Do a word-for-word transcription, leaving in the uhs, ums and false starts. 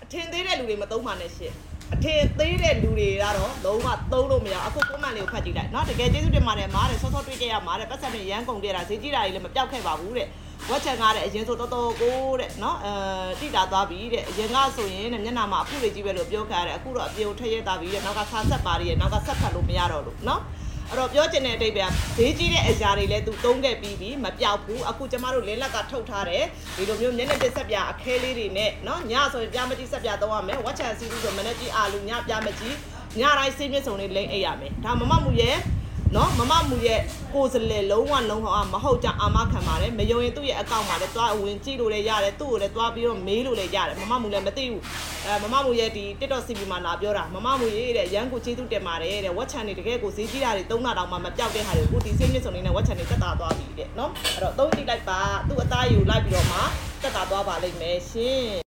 ထင်သေးတဲ့လူတွေမသုံးပါနဲ့ရှင့်အထင်သေးတဲ့လူတွေကတော့လုံးဝသုံးလို့မရအခုကွန်မန့်လေးကိုဖတ်ကြည့်လိုက်เนาะတကယ်ကျေးဇူးတင်ပါတယ်မားတယ်ဆော့ဆော့တွေ့ကြရမားတယ်ပတ်စံနဲ့ရမ်းကုန်ခဲ့တာဈေးကြီးတာကြီးလည်းမပြောက်ခဲ့ပါဘူးတဲ့ဝက်ချန်ကားတဲ့အရင်ဆိုတော်တော်ကိုတဲ့เนาะအဲတိတာသွားပြီတဲ့အရင်ကဆိုရင်မျက်နှာမှာအဖုတွေကြီးပဲလို့ပြောခါရတယ်အခုတော့အပြေကိုထည့်ရသွားပြီတဲ့နောက်ကဆာဆက်ပါရရဲ့နောက်ကဆက်ဖတ်လို့မရတော့လို့เนาะအဲ့တော့ပြောချင်တဲ့အတိတ်ပဲဈေးကြီးတဲ့အရာတွေလည်းသူသုံးခဲ့ပြီးပြီမပြောက်ဘူးအခုကျမတို့လင်းလက်ကထုတ်ထားတယ်ဒီလိုမျိုးမျက်နှာတစ်ဆက်ပြအခဲလေးတွေနဲ့เนาะညဆိုရင်ပြမကြီးဆက်ပြသုံးရမယ်ဝက်ချန်စီးလို့ဆိုမနေ့ကြီးအာလူညပြမကြီးညတိုင်းစိတ်မျက်စုံလေးလိမ့်အိပ်ရမယ်ဒါမမမူရဲ့နော်မမမူရဲ့ကိုယ်စလဲလုံးဝလုံးဟောမဟုတ်ကြအာမခံပါတယ်မယုံရင်သူ့ရဲ့အကောင့်မှာလည်းတွားဝင်ကြည့်လို့လည်းရတယ်သူ့ကိုလည်းတွားပြီးတော့မေးလို့လည်းရတယ်မမမူလည်းမသိဘူးအဲမမမူရဲ့ဒီ TikTok စီဗီမှာလာပြောတာမမမူရဲ့တဲ့ရန်ကိုကျေးဇူးတင်ပါတယ်တဲ့ဝက်ချန်တွေတကယ်ကိုဈေးကြီးတာတွေသုံးတာတောင်မှမပြောက်တဲ့ဟာတွေကိုဒီစိတ်မြင့်စုံလေးနဲ့ဝက်ချန်တွေတက်တာသွားပြီတဲ့နော်အဲ့တော့သုံးကြည့်လိုက်ပါသူ့အသားယူလိုက်ပြီးတော့မှတက်တာသွားပါလိမ့်မယ်ရှင်